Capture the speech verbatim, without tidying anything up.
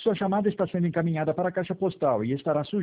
Sua chamada está sendo encaminhada para a caixa postal e estará sujeita